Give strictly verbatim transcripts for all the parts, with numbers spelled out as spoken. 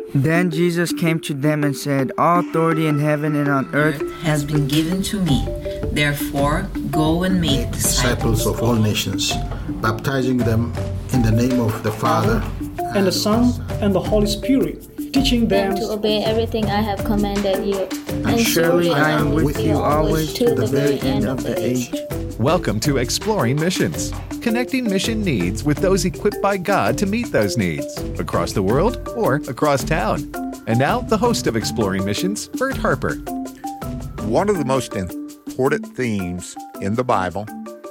Then Jesus came to them and said, "All authority in heaven and on earth has been given to me. Therefore, go and make disciples of all nations, baptizing them in the name of the Father, and the Son, and the Holy Spirit, teaching them to obey everything I have commanded you. And surely I am with you always to the very end of the age." Welcome to Exploring Missions, connecting mission needs with those equipped by God to meet those needs, across the world or across town. And now, the host of Exploring Missions, Bert Harper. One of the most important themes in the Bible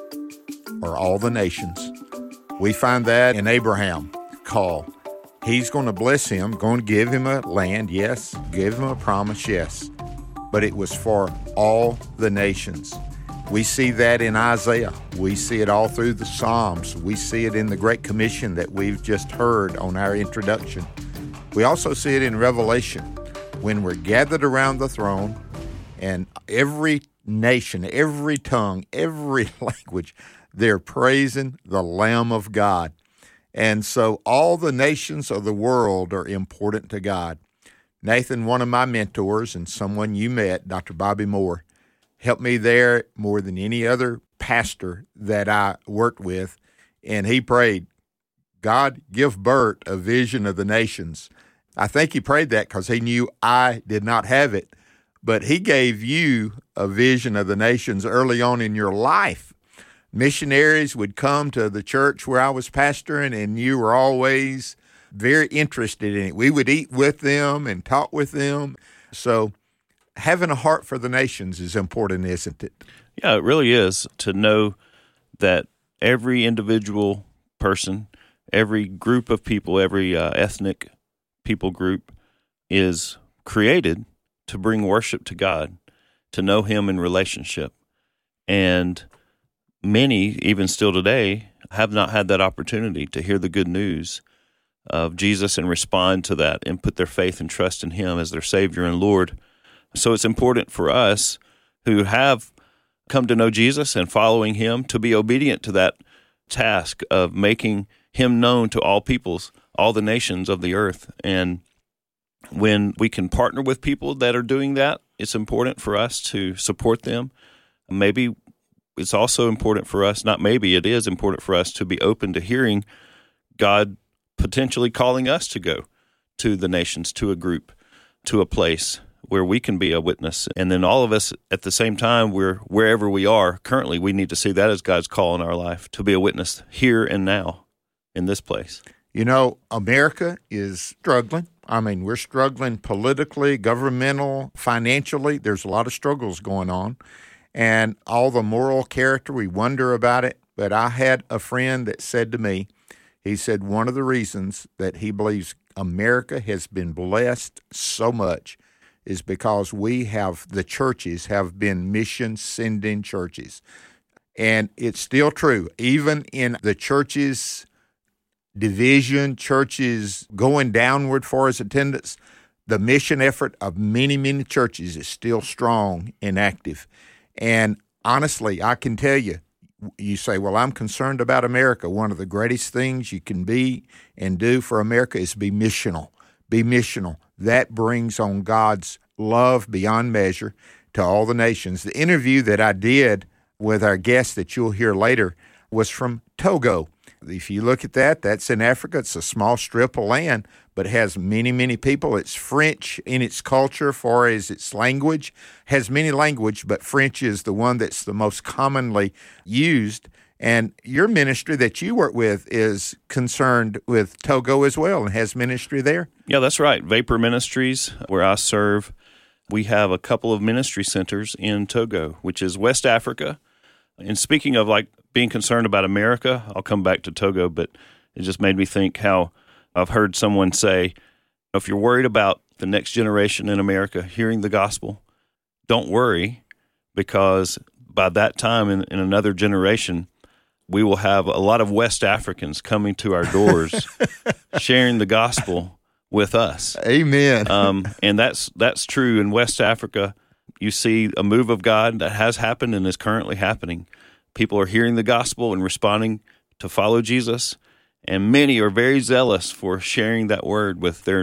are all the nations. We find that in Abraham call. He's going to bless him, going to give him a land, yes, give him a promise, yes. But it was for all the nations. We see that in Isaiah. We see it all through the Psalms. We see it in the Great Commission that we've just heard on our introduction. We also see it in Revelation when we're gathered around the throne and every nation, every tongue, every language, they're praising the Lamb of God. And so all the nations of the world are important to God. Nathan, one of my mentors and someone you met, Doctor Bobby Moore, helped me there more than any other pastor that I worked with. And he prayed, "God, give Bert a vision of the nations." I think he prayed that because he knew I did not have it. But he gave you a vision of the nations early on in your life. Missionaries would come to the church where I was pastoring, and you were always very interested in it. We would eat with them and talk with them. So having a heart for the nations is important, isn't it? Yeah, it really is, to know that every individual person, every group of people, every uh, ethnic people group is created to bring worship to God, to know Him in relationship. And many, even still today, have not had that opportunity to hear the good news of Jesus and respond to that and put their faith and trust in Him as their Savior and Lord. So it's important for us who have come to know Jesus and following Him to be obedient to that task of making Him known to all peoples, all the nations of the earth. And when we can partner with people that are doing that, it's important for us to support them. Maybe it's also important for us, not maybe, it is important for us to be open to hearing God potentially calling us to go to the nations, to a group, to a place where we can be a witness. And then all of us at the same time, we're wherever we are currently, we need to see that as God's call in our life, to be a witness here and now in this place. You know, America is struggling. I mean, we're struggling politically, governmental, financially. There's a lot of struggles going on. And all the moral character, we wonder about it. But I had a friend that said to me, he said one of the reasons that he believes America has been blessed so much is because we have, the churches have been mission-sending churches. And it's still true. Even in the churches division, churches going downward for its attendance, the mission effort of many, many churches is still strong and active. And honestly, I can tell you, you say, well, I'm concerned about America. One of the greatest things you can be and do for America is be missional. Be missional. That brings on God's love beyond measure to all the nations. The interview that I did with our guest that you'll hear later was from Togo. If you look at that, that's in Africa. It's a small strip of land, but it has many, many people. It's French in its culture, far as its language. Has many language, but French is the one that's the most commonly used. And your ministry that you work with is concerned with Togo as well and has ministry there? Yeah, that's right. Vapor Ministries, where I serve, we have a couple of ministry centers in Togo, which is West Africa. And speaking of like being concerned about America, I'll come back to Togo, but it just made me think how I've heard someone say, if you're worried about the next generation in America hearing the gospel, don't worry, because by that time in, in another generation, we will have a lot of West Africans coming to our doors, sharing the gospel with us. Amen. um, and that's that's true in West Africa. You see a move of God that has happened and is currently happening. People are hearing the gospel and responding to follow Jesus, and many are very zealous for sharing that word with their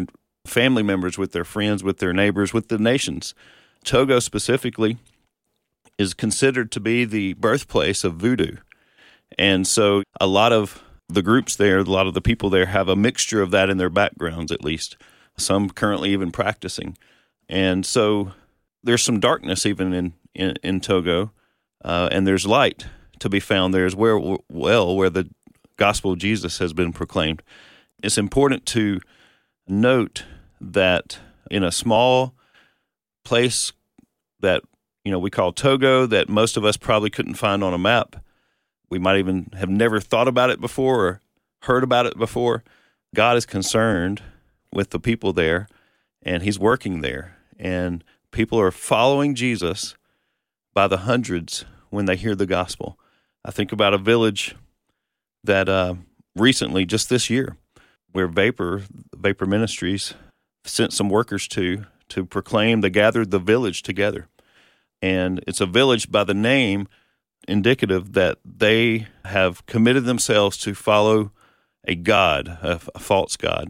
family members, with their friends, with their neighbors, with the nations. Togo specifically is considered to be the birthplace of voodoo. And so a lot of the groups there, a lot of the people there have a mixture of that in their backgrounds, at least. Some currently even practicing. And so there's some darkness even in, in, in Togo, uh, and there's light to be found there as well, well, where the gospel of Jesus has been proclaimed. It's important to note that in a small place that, you know, we call Togo, that most of us probably couldn't find on a map, we might even have never thought about it before or heard about it before, God is concerned with the people there, and he's working there. And people are following Jesus by the hundreds when they hear the gospel. I think about a village that uh, recently, just this year, where Vapor, Vapor Ministries sent some workers to to proclaim. They gathered the village together. And it's a village by the name indicative that they have committed themselves to follow a god, a, a false god,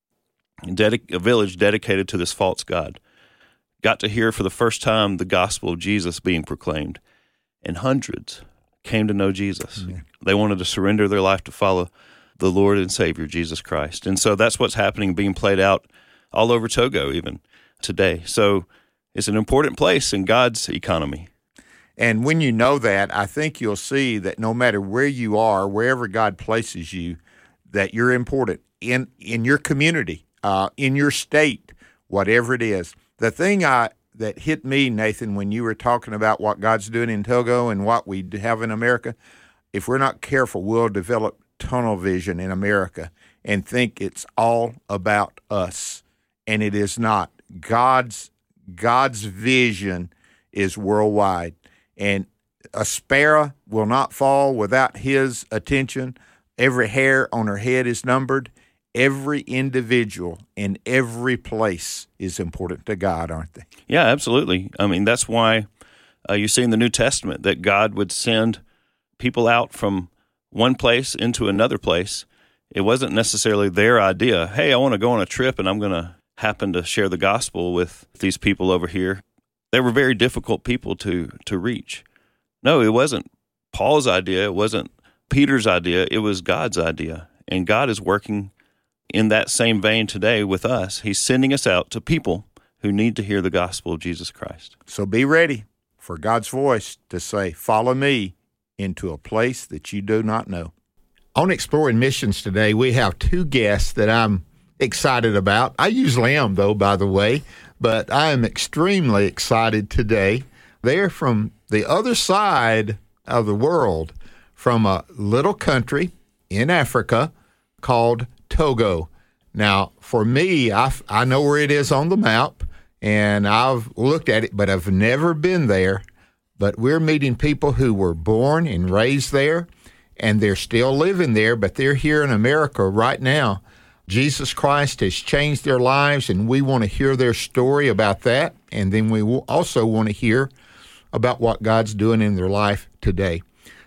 Dedi- a village dedicated to this false god. Got to hear for the first time the gospel of Jesus being proclaimed, and hundreds came to know Jesus. Mm-hmm. They wanted to surrender their life to follow the Lord and Savior, Jesus Christ. And so that's what's happening, being played out all over Togo even today. So it's an important place in God's economy. And when you know that, I think you'll see that no matter where you are, wherever God places you, that you're important in, in your community, uh, in your state, whatever it is. The thing I that hit me, Nathan, when you were talking about what God's doing in Togo and what we have in America, if we're not careful, we'll develop tunnel vision in America and think it's all about us, and it is not. God's God's vision is worldwide. And a sparrow will not fall without his attention. Every hair on her head is numbered. Every individual in every place is important to God, aren't they? Yeah, absolutely. I mean, that's why uh, you see in the New Testament that God would send people out from one place into another place. It wasn't necessarily their idea. Hey, I want to go on a trip and I'm going to happen to share the gospel with these people over here. They were very difficult people to to reach. No, it wasn't Paul's idea. It wasn't Peter's idea. It was God's idea. And God is working in that same vein today with us. He's sending us out to people who need to hear the gospel of Jesus Christ. So be ready for God's voice to say, follow me into a place that you do not know. On Exploring Missions today, we have two guests that I'm excited about. I usually am, though, by the way, but I am extremely excited today. They're from the other side of the world, from a little country in Africa called Togo. Now, for me, I, I know where it is on the map, and I've looked at it, but I've never been there. But we're meeting people who were born and raised there, and they're still living there, but they're here in America right now. Jesus Christ has changed their lives, and we want to hear their story about that, and then we also want to hear about what God's doing in their life today.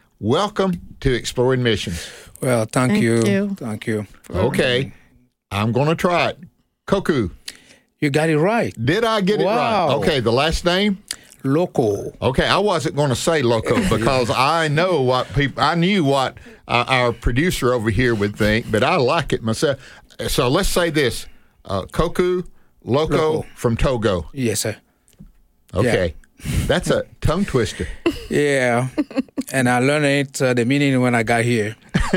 Welcome to Exploring Missions. Well, thank, Thank you. you. Thank you. Okay, I'm going to try it. Koku. You got it right. Did I get Wow. it right? Okay, the last name? Loco. Okay, I wasn't going to say loco because I know what people, I knew what uh, our producer over here would think, but I like it myself. So let's say this, uh, Koku loco, Loco. from Togo. Yes, sir. Okay, that's a tongue twister. Yeah. And I learned it, uh, the meaning when I got here.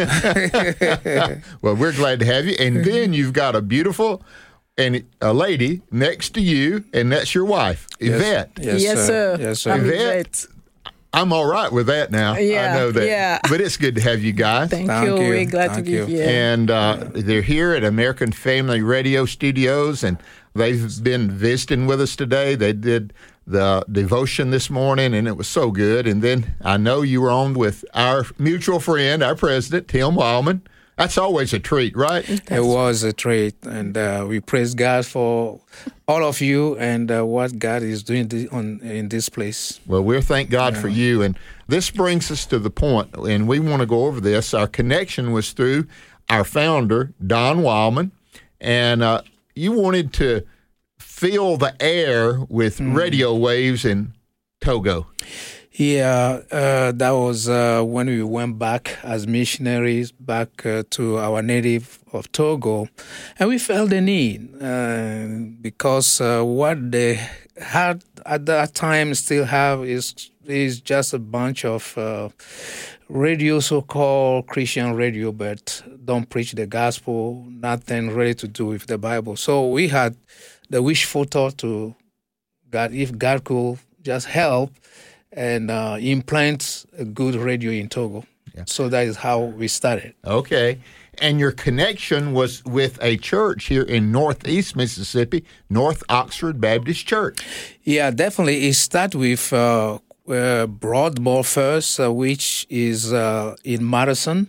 Well, we're glad to have you. And then you've got a beautiful and a lady next to you, and that's your wife, Yvette. Yes, Yes, sir. Yes, sir. I'm Yvette. Yvette. I'm all right with that now. Yeah, I know that. yeah. But it's good to have you guys. Thank, Thank you. you. We're glad Thank to you. be here. And uh, they're here at American Family Radio Studios, and they've been visiting with us today. They did the devotion this morning, and it was so good. And then I know you were on with our mutual friend, our president, Tim Wildman. That's always a treat, right? It was a treat, and uh, we praise God for all of you and uh, what God is doing thi- on in this place. Well, we're thank God for you. And this brings us to the point, and we want to go over this. Our connection was through our founder, Don Wildman. And uh, you wanted to fill the air with mm. radio waves in Togo. Yeah, uh, that was uh, when we went back as missionaries back uh, to our native of Togo, and we felt the need uh, because uh, what they had at that time still have is is just a bunch of uh, radio, so-called Christian radio, but don't preach the gospel, nothing really to do with the Bible. So we had the wishful thought to God, if God could just help and uh, implant a good radio in Togo. Yeah. So that is how we started. Okay. And your connection was with a church here in Northeast Mississippi, North Oxford Baptist Church. Yeah, definitely. It started with uh, uh, Broadmoor first, uh, which is uh, in Madison.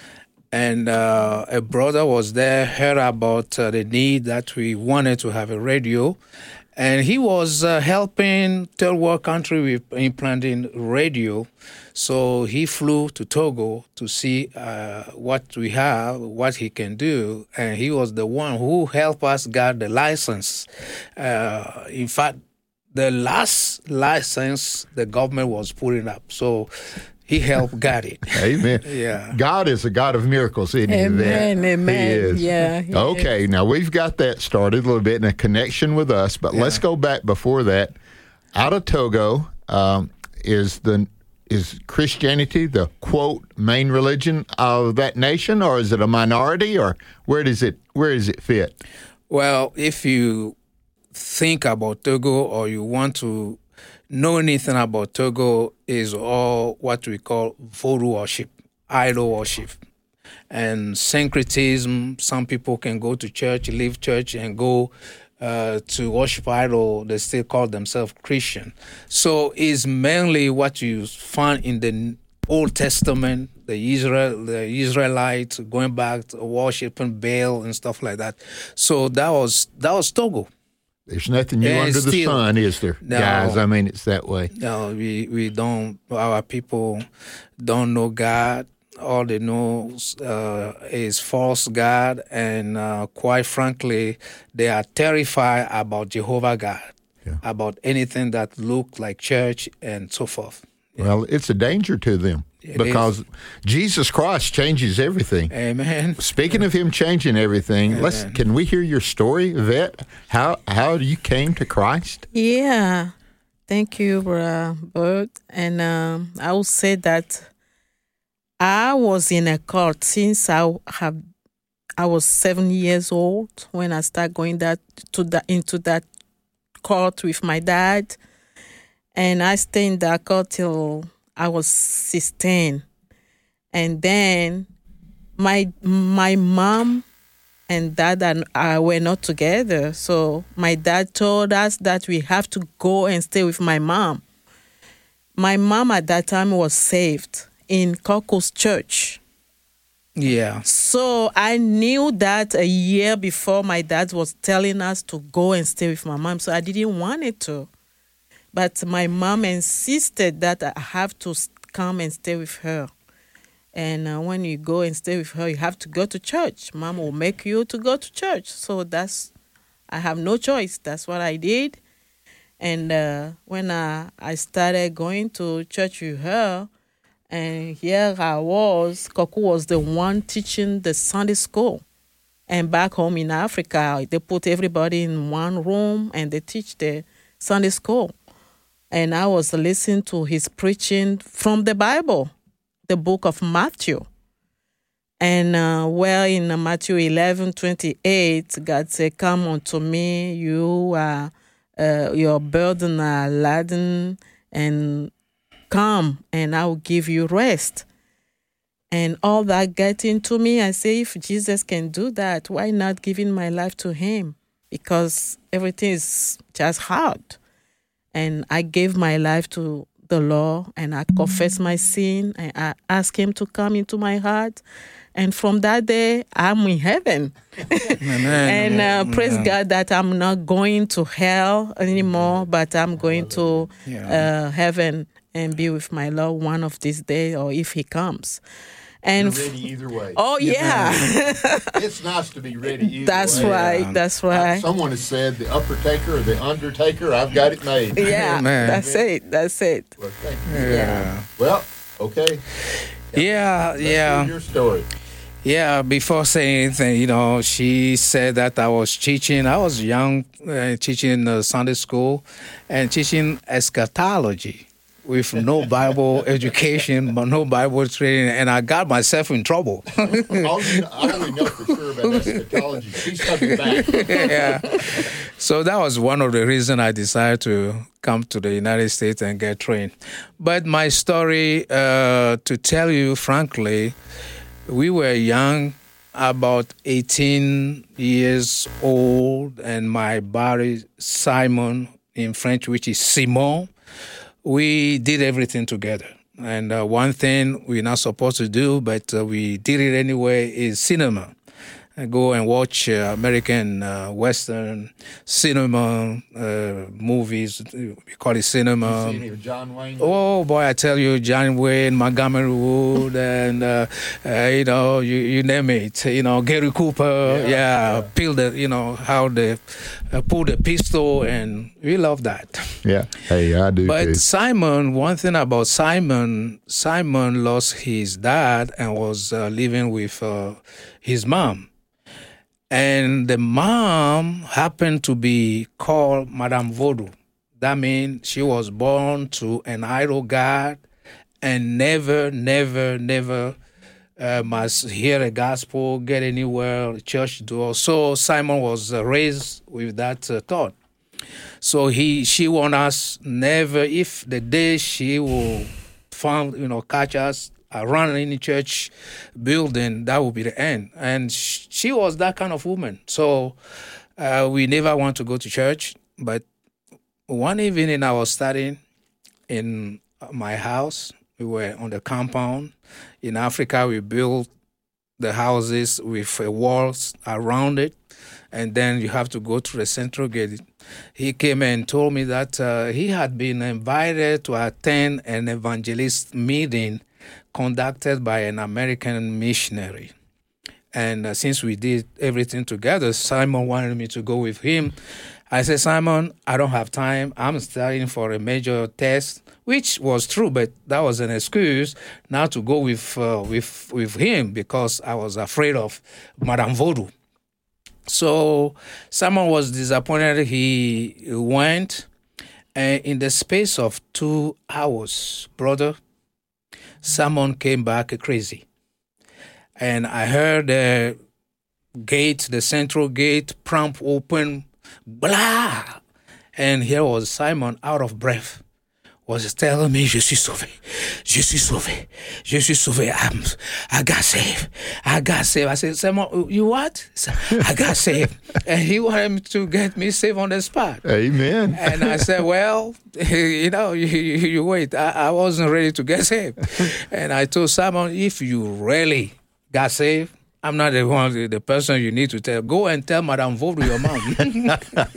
And uh, a brother was there, heard about uh, the need that we wanted to have a radio. And he was uh, helping third world country with implanting radio. So he flew to Togo to see uh, what we have, what he can do. And he was the one who helped us get the license. Uh, in fact, the last license the government was putting up. So he helped get it. Amen. Yeah. God is a God of miracles, isn't he? Amen, amen. He is. Yeah. He okay, is. Now we've got that started a little bit in a connection with us, but yeah. let's go back before that. Out of Togo, um, is the is Christianity the, quote, main religion of that nation, or is it a minority, or where does it where does it fit? Well, if you think about Togo or you want to know anything about Togo, is all what we call voodoo worship, idol worship, and syncretism. Some people can go to church, leave church, and go uh, to worship idol. They still call themselves Christian. So it's mainly what you find in the Old Testament, the Israel, the Israelites going back to worshiping Baal and stuff like that. So that was that was Togo. There's nothing new Yeah, under the still- sun, is there, No. guys? I mean, it's that way. No, we, we don't, our people don't know God. All they know uh, is false God. And uh, quite frankly, they are terrified about Jehovah God, Yeah. about anything that looks like church and so forth. Well, it's a danger to them It because is. Jesus Christ changes everything. Amen. Speaking of him changing everything, let's Amen. can we hear your story, Yvette? How how you came to Christ? Yeah. Thank you, Brother Bert. And um, I will say that I was in a cult since I have I was seven years old when I started going that to that into that cult with my dad. And I stayed in that cult till I was sixteen. And then my my mom and dad and I were not together. So my dad told us that we have to go and stay with my mom. My mom at that time was saved in Cocos Church. Yeah. So I knew that a year before my dad was telling us to go and stay with my mom. So I didn't want it to. But my mom insisted that I have to come and stay with her. And uh, when you go and stay with her, you have to go to church. Mom will make you to go to church. So that's, I have no choice. That's what I did. And uh, when I, I started going to church with her, and here I was, Koku was the one teaching the Sunday school. And back home in Africa, they put everybody in one room and they teach the Sunday school. And I was listening to his preaching from the Bible, the book of Matthew. And uh, where in Matthew eleven twenty-eight, God said, "Come unto me, you are, uh, your burden are laden, and come, and I will give you rest." And all that got into me. I say, if Jesus can do that, why not giving my life to him? Because everything is just hard. And I gave my life to the Lord, and I confessed my sin, and I asked him to come into my heart. And from that day, I'm in heaven. Amen. And uh, praise Amen. God that I'm not going to hell anymore, but I'm going to Yeah. uh, heaven and be with my Lord one of these days, or if he comes. And You're ready either way. oh yeah, It's nice to be ready either that's way. right. That's right. Someone has said the upper taker or the undertaker, I've got it made. Yeah, Amen. that's it. That's it. Well, thank you. Yeah. Well, okay. Yeah, Let's yeah. hear your story. Yeah, before saying anything, you know, she said that I was teaching. I was young, uh, teaching uh, Sunday school and teaching eschatology with no Bible education, but no Bible training, and I got myself in trouble. All you know, I only know for sure about eschatology. She's coming back. Yeah. So that was one of the reasons I decided to come to the United States and get trained. But my story, uh, to tell you frankly, we were young, about eighteen years old, and my buddy Simon, in French, which is Simon, we did everything together. And uh, one thing we're not supposed to do, but uh, we did it anyway, is cinema. I go and watch uh, American uh, Western cinema uh, movies. We call it cinema. You seen John Wayne? Oh boy, I tell you, John Wayne, Montgomery Wood, and uh, uh, you know, you, you name it. You know, Gary Cooper. Yeah, yeah, yeah. Peel the, you know, how they uh, pull the pistol, and we love that. Yeah, hey, I do But too. Simon, one thing about Simon, Simon lost his dad and was uh, living with uh, his mom. And the mom happened to be called Madame Vaudou. That means she was born to an idol god and never, never, never uh, must hear a gospel, get anywhere, church door. So Simon was uh, raised with that uh, thought. So he, she warned us never, if the day she will found, you know, catch us around any church building, that would be the end. And sh- she was that kind of woman. So uh, we never want to go to church. But one evening I was studying in my house. We were on the compound. In Africa, we built the houses with uh, walls around it. And then you have to go through the central gate. He came and told me that uh, he had been invited to attend an evangelist meeting conducted by an American missionary. And uh, since we did everything together, Simon wanted me to go with him. I said, Simon, I don't have time. I'm studying for a major test, which was true, but that was an excuse not to go with uh, with with him because I was afraid of Madame Vaudou. So Simon was disappointed. He went, and in the space of two hours, brother, Simon came back crazy. And I heard the gate, the central gate, prompt open, blah. And here was Simon out of breath, was telling me, je suis sauvé, je suis sauvé, je suis sauvé. I'm, I got saved, I got saved. I said, Simon, you what? I got saved. And he wanted me to get me saved on the spot. Amen. And I said, well, you know, you, you, you wait. I, I wasn't ready to get saved. And I told Simon, if you really got saved, I'm not the one, the person you need to tell. Go and tell Madame Vaudou, your mom.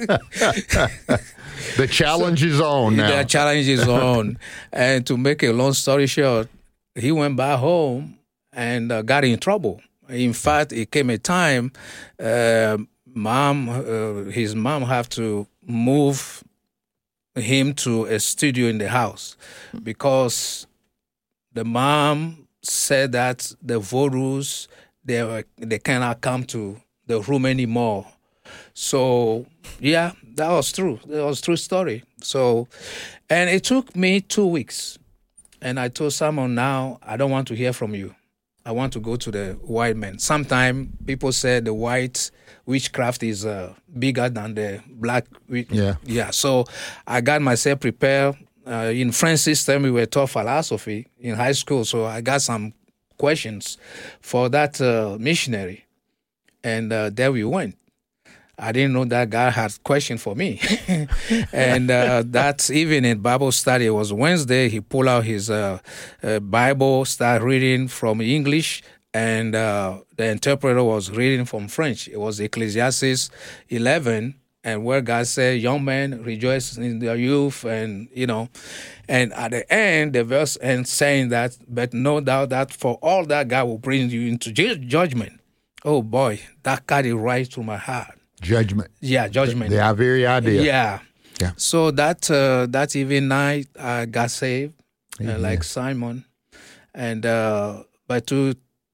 The challenge so, is on now. The challenge is on. And to make a long story short, he went back home and uh, got in trouble. In fact, it came a time, uh, mom, uh, his mom had to move him to a studio in the house because the mom said that the Vaudous, they were, they cannot come to the room anymore. So, yeah, that was true. That was a true story. So, and it took me two weeks. And I told Simon, now, I don't want to hear from you. I want to go to the white men. Sometimes people say the white witchcraft is uh, bigger than the black. Witch- yeah. Yeah. So I got myself prepared. Uh, in French system, we were taught philosophy in high school. So I got some questions for that uh, missionary. And uh, there we went. I didn't know that God had a question for me. And uh, that evening, Bible study, it was Wednesday. He pulled out his uh, uh, Bible, started reading from English, and uh, the interpreter was reading from French. It was Ecclesiastes eleven, and where God said, young men, rejoice in their youth, and, you know, and at the end, the verse ends saying that, but no doubt that for all that, God will bring you into ju- judgment. Oh, boy, that cut it right to my heart. Judgment. Yeah, judgment. The, the very idea. Yeah. Yeah. So that uh, that even night, I got saved, uh, like Simon. And, uh, but to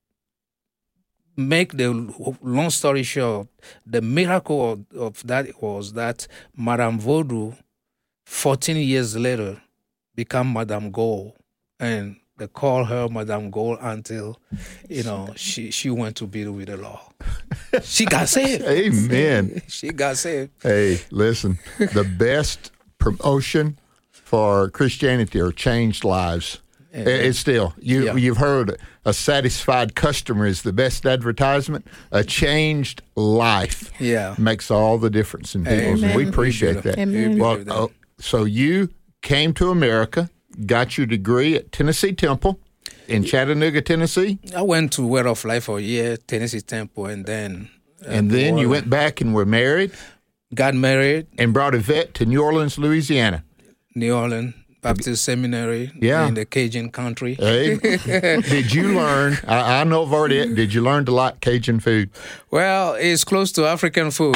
make the long story short, the miracle of, of that was that Madame Vaudou, fourteen years later, became Madame Gold. And they call her Madame Gold until, you know, she, she went to be with the Lord. She got saved. Amen. She got saved. Hey, listen, the best promotion for Christianity are changed lives. Amen. It's still, you, Yeah. you've heard a satisfied customer is the best advertisement. A changed life Yeah. makes all the difference in people's. Amen. We appreciate that. Amen. Well, oh, so you came to America, got your degree at Tennessee Temple in Chattanooga, Tennessee, I went to Word of Life for a year, Tennessee Temple, and then... uh, and then you went back and were married Got married, and brought a vet to New Orleans, Louisiana. New Orleans Baptist Seminary Yeah. in the Cajun country. Hey, did you learn? I, I know I've already. Did you learn to like Cajun food? Well, it's close to African food.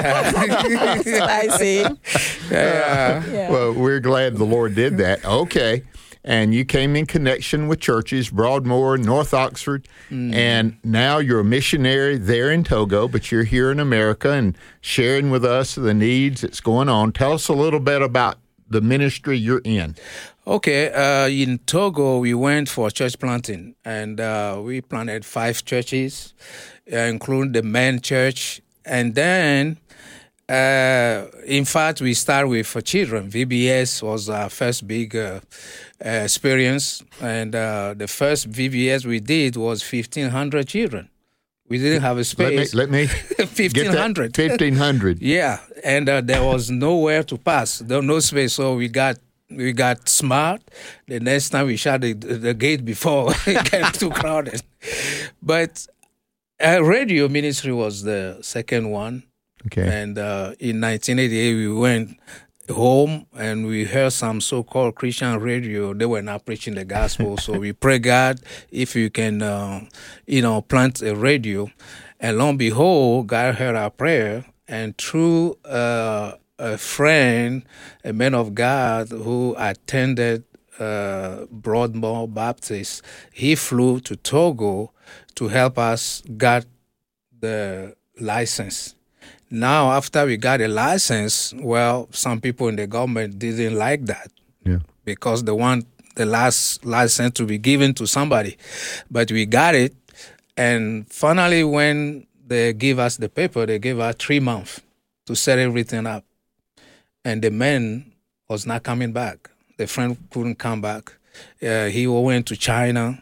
Yeah. Spicy. Yeah. Yeah. Well, we're glad the Lord did that. Okay. And you came in connection with churches, Broadmoor, North Oxford, Mm. and now you're a missionary there in Togo, but you're here in America and sharing with us the needs that's going on. Tell us a little bit about the ministry you're in. Okay, uh, in Togo, we went for church planting, and uh, we planted five churches, uh, including the main church. And then, uh, in fact, we started with uh, children. V B S was our first big uh, uh, experience, and uh, the first V B S we did was fifteen hundred children. We didn't have a space. Let me, let me fifteen hundred. fifteen hundred. Yeah, and uh, there was nowhere to pass. There was no space, so we got we got smart. The next time we shut the, the gate before it got too crowded. But uh, radio ministry was the second one. Okay. And uh, in nineteen eighty-eight, we went home and we heard some so-called Christian radio. They were not preaching the gospel. So we pray God if you can, uh, you know, plant a radio. And lo and behold, God heard our prayer. And through uh, a friend, a man of God who attended uh, Broadmoor Baptist, he flew to Togo to help us get the license. Now, after we got a license, well, some people in the government didn't like that. Yeah. Because they want the last license to be given to somebody. But we got it, and finally when they give us the paper, they gave us three months to set everything up. And the man was not coming back. The friend couldn't come back. Uh, he went to China,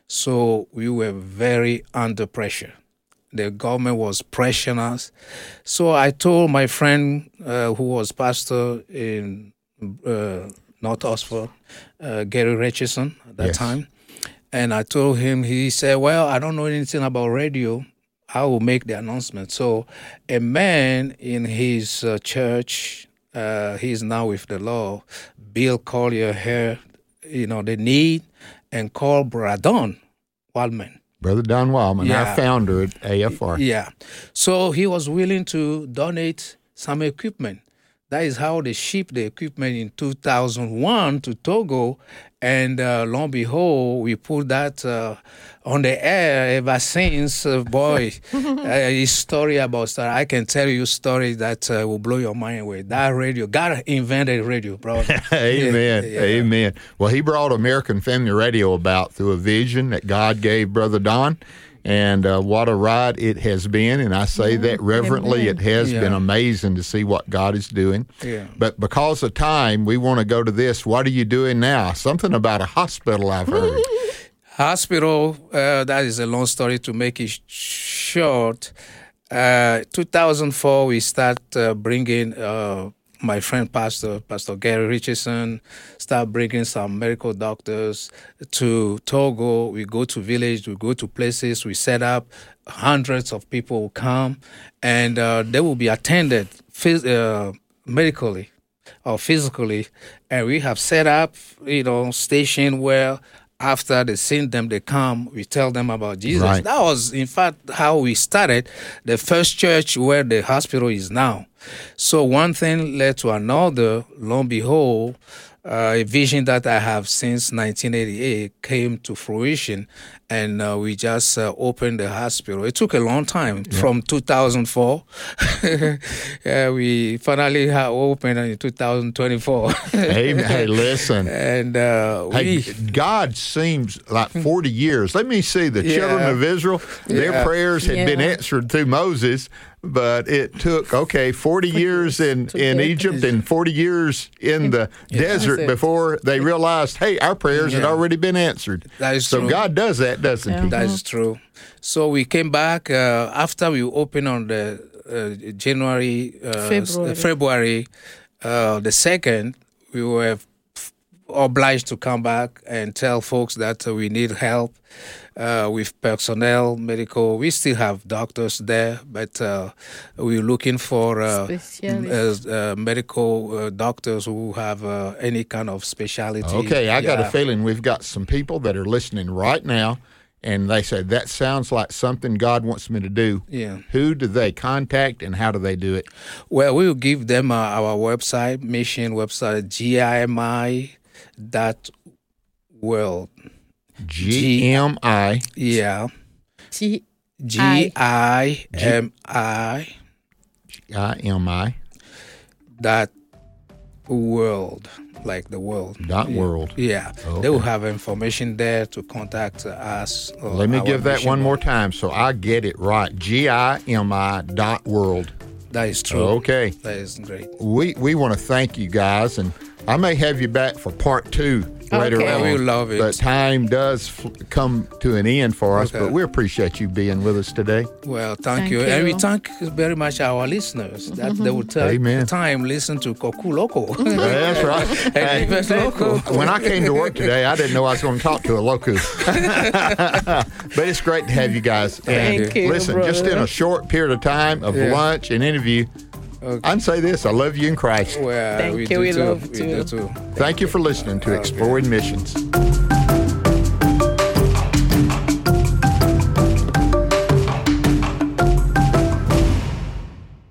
so we were very under pressure. The government was pressuring us. So I told my friend uh, who was pastor in uh, North Oxford, uh, Gary Richardson at that Yes. time, and I told him, he said, well, I don't know anything about radio. I will make the announcement. So a man in his uh, church, uh, he's now with the Lord, Bill Collier, heard, you know, the need and called Bradon Waldman. Brother Don Wildman, Yeah. our founder at A F R. Yeah. So he was willing to donate some equipment. That is how they shipped the equipment in two thousand one to Togo. And uh, lo and behold, we put that uh, on the air ever since. Uh, boy, uh, his story about story. I can tell you a story that uh, will blow your mind away. That radio, God invented radio, bro. Amen. Yeah, yeah. Amen. Well, he brought American Family Radio about through a vision that God gave Brother Don. And uh, what a ride it has been. And I say that reverently. Amen. It has Yeah. been amazing to see what God is doing. Yeah. But because of time, we want to go to this. What are you doing now? Something about a hospital, I've heard. Hospital, uh, that is a long story to make it sh- short. Uh, two thousand four, we start uh, bringing uh, my friend Pastor, Pastor Gary Richardson, start bringing some medical doctors to Togo. We go to village, we go to places, we set up, hundreds of people will come, and uh, they will be attended phys- uh, medically or physically, and we have set up, you know, station where after they send them, they come, we tell them about Jesus. Right. That was, in fact, how we started the first church where the hospital is now. So one thing led to another. Lo and behold, uh, a vision that I have since nineteen eighty-eight came to fruition, and uh, we just uh, opened the hospital. It took a long time, yeah. From two thousand four. yeah, we finally have opened in two thousand twenty-four. hey, hey, listen. And uh, hey, we, God seems like forty years. Let me see, the yeah. children of Israel, their yeah. prayers had yeah. been answered through Moses, but it took, okay, forty years in, in Egypt and forty years in the yeah. desert before they realized, hey, our prayers yeah. had already been answered. That is so true. God does that, doesn't yeah. he? That is true. So we came back uh, after we opened on the uh, January, uh, February, February uh, the second, we were obliged to come back and tell folks that uh, we need help uh, with personnel, medical. We still have doctors there, but uh, we're looking for uh, uh, uh, medical uh, doctors who have uh, any kind of specialty. Okay, I got yeah. a feeling we've got some people that are listening right now, and they say, that sounds like something God wants me to do. Yeah. Who do they contact, and how do they do it? Well, we will give them uh, our website, mission website, G I M I dot world. G M I. Yeah. G G I M I. G I M I. Dot world. Like the world. Dot yeah. world. Yeah. Okay. They will have information there to contact us. Let me give that one more time so I get it right. G I M I dot world. That is true. Okay. That is great. We we want to thank you guys, and I may have you back for part two later okay. on. We love it. But time does f- come to an end for us, okay. but we appreciate you being with us today. Well, thank, thank you. you. And we thank very much our listeners that mm-hmm. they will take Amen. time listen to Koku Loco. That's right. and hey, local. When I came to work today, I didn't know I was going to talk to a local. But it's great to have you guys. Thank and you, listen, brother. just in a short period of time of yeah. lunch and interview, okay. I can say this, I love you in Christ. Well, Thank we you, do we too. love we too. do too. Thank you for listening to Exploring Missions.